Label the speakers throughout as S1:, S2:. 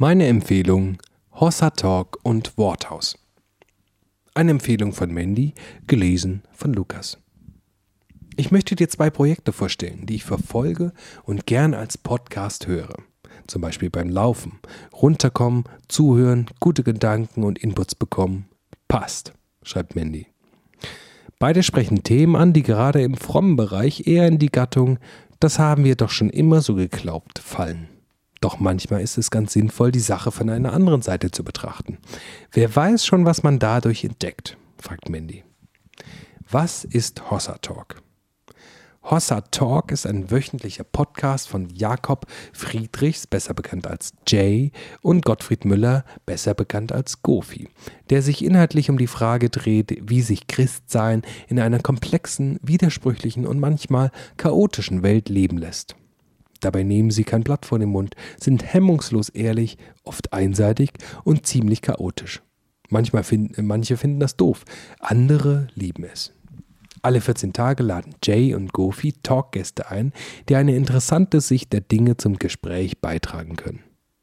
S1: Meine Empfehlung: Hossa Talk und Worthaus. Eine Empfehlung von Mandy, gelesen von Lukas. Ich möchte dir 2 Projekte vorstellen, die ich verfolge und gern als Podcast höre. Zum Beispiel beim Laufen. Runterkommen, zuhören, gute Gedanken und Inputs bekommen. Passt, schreibt Mandy. Beide sprechen Themen an, die gerade im frommen Bereich eher in die Gattung „Das haben wir doch schon immer so geglaubt" fallen. Doch manchmal ist es ganz sinnvoll, die Sache von einer anderen Seite zu betrachten. Wer weiß schon, was man dadurch entdeckt, fragt Mandy. Was ist Hossa Talk? Hossa Talk ist ein wöchentlicher Podcast von Jakob Friedrichs, besser bekannt als Jay, und Gottfried Müller, besser bekannt als Gofi, der sich inhaltlich um die Frage dreht, wie sich Christsein in einer komplexen, widersprüchlichen und manchmal chaotischen Welt leben lässt. Dabei nehmen sie kein Blatt vor den Mund, sind hemmungslos ehrlich, oft einseitig und ziemlich chaotisch. Manche finden das doof, andere lieben es. Alle 14 Tage laden Jay und Gofi Talkgäste ein, die eine interessante Sicht der Dinge zum Gespräch beitragen können.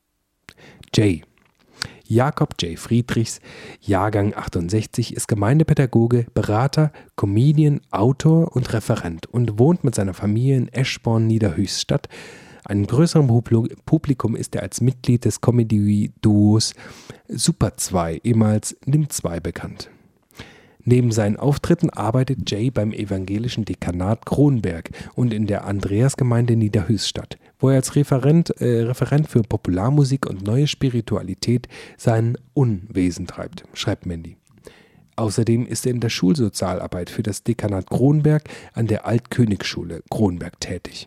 S1: Jay. Jakob J. Friedrichs, Jahrgang 68, ist Gemeindepädagoge, Berater, Comedian, Autor und Referent und wohnt mit seiner Familie in Eschborn, Niederhöchstadt. Einem größeren Publikum ist er als Mitglied des Comedy-Duos Super 2, ehemals Nimm 2, bekannt. Neben seinen Auftritten arbeitet Jay beim evangelischen Dekanat Kronberg und in der Andreasgemeinde Niederhöchstadt, wo er als Referent für Popularmusik und neue Spiritualität sein Unwesen treibt, schreibt Mandy. Außerdem ist er in der Schulsozialarbeit für das Dekanat Kronberg an der Altkönigsschule Kronberg tätig.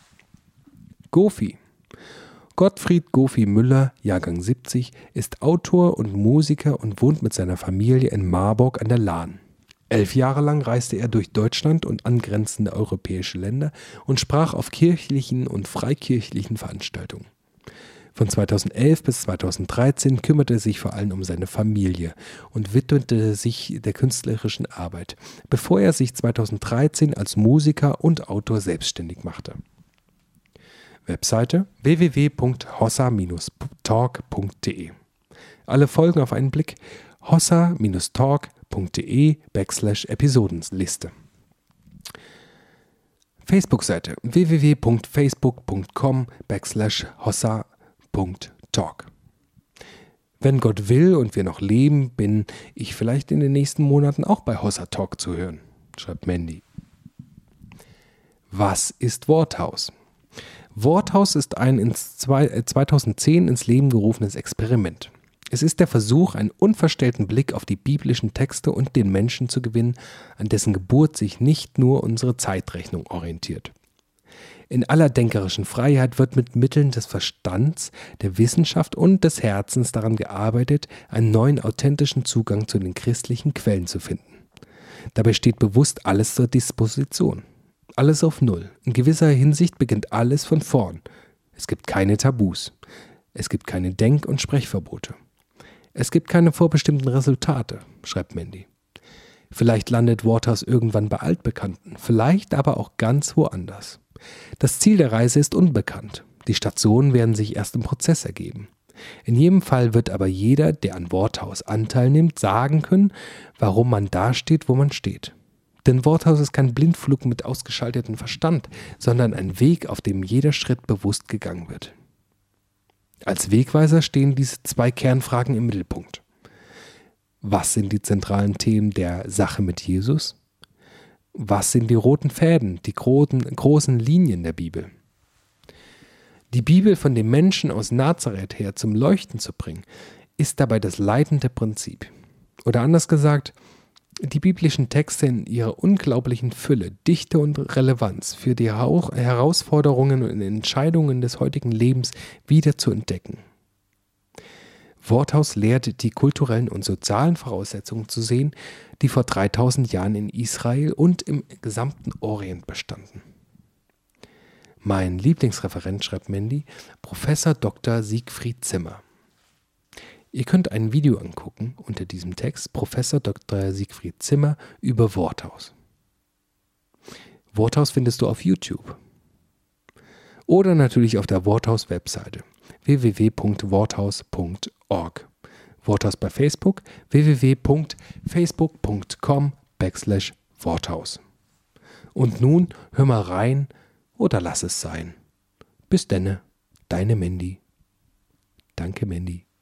S1: Gofi. Gottfried Gofi Müller, Jahrgang 70, ist Autor und Musiker und wohnt mit seiner Familie in Marburg an der Lahn. 11 Jahre lang reiste er durch Deutschland und angrenzende europäische Länder und sprach auf kirchlichen und freikirchlichen Veranstaltungen. Von 2011 bis 2013 kümmerte er sich vor allem um seine Familie und widmete sich der künstlerischen Arbeit, bevor er sich 2013 als Musiker und Autor selbstständig machte. Webseite www.hossa-talk.de. Alle Folgen auf einen Blick: hossa-talk.de/Episodenliste. Facebook-Seite www.facebook.com/hossa.talk. Wenn Gott will und wir noch leben, bin ich vielleicht in den nächsten Monaten auch bei Hossa Talk zu hören, schreibt Mandy. Was ist Worthaus? Worthaus ist ein 2010 ins Leben gerufenes Experiment. Es ist der Versuch, einen unverstellten Blick auf die biblischen Texte und den Menschen zu gewinnen, an dessen Geburt sich nicht nur unsere Zeitrechnung orientiert. In aller denkerischen Freiheit wird mit Mitteln des Verstands, der Wissenschaft und des Herzens daran gearbeitet, einen neuen authentischen Zugang zu den christlichen Quellen zu finden. Dabei steht bewusst alles zur Disposition. Alles auf Null. In gewisser Hinsicht beginnt alles von vorn. Es gibt keine Tabus. Es gibt keine Denk- und Sprechverbote. Es gibt keine vorbestimmten Resultate, schreibt Mandy. Vielleicht landet Worthaus irgendwann bei Altbekannten, vielleicht aber auch ganz woanders. Das Ziel der Reise ist unbekannt. Die Stationen werden sich erst im Prozess ergeben. In jedem Fall wird aber jeder, der an Worthaus Anteil nimmt, sagen können, warum man da steht, wo man steht. Denn Worthaus ist kein Blindflug mit ausgeschaltetem Verstand, sondern ein Weg, auf dem jeder Schritt bewusst gegangen wird. Als Wegweiser stehen diese 2 Kernfragen im Mittelpunkt. Was sind die zentralen Themen der Sache mit Jesus? Was sind die roten Fäden, die großen Linien der Bibel? Die Bibel von dem Menschen aus Nazareth her zum Leuchten zu bringen, ist dabei das leitende Prinzip. Oder anders gesagt, die biblischen Texte in ihrer unglaublichen Fülle, Dichte und Relevanz für die Herausforderungen und Entscheidungen des heutigen Lebens wieder zu entdecken. Worthaus lehrt, die kulturellen und sozialen Voraussetzungen zu sehen, die vor 3000 Jahren in Israel und im gesamten Orient bestanden. Mein Lieblingsreferent, schreibt Mandy, Professor Dr. Siegfried Zimmer. Ihr könnt ein Video angucken unter diesem Text Professor Dr. Siegfried Zimmer über Worthaus. Worthaus findest du auf YouTube. Oder natürlich auf der Worthaus-Webseite www.worthaus.org. Worthaus bei Facebook www.facebook.com/Worthaus. Und nun hör mal rein oder lass es sein. Bis denne, deine Mandy. Danke, Mandy.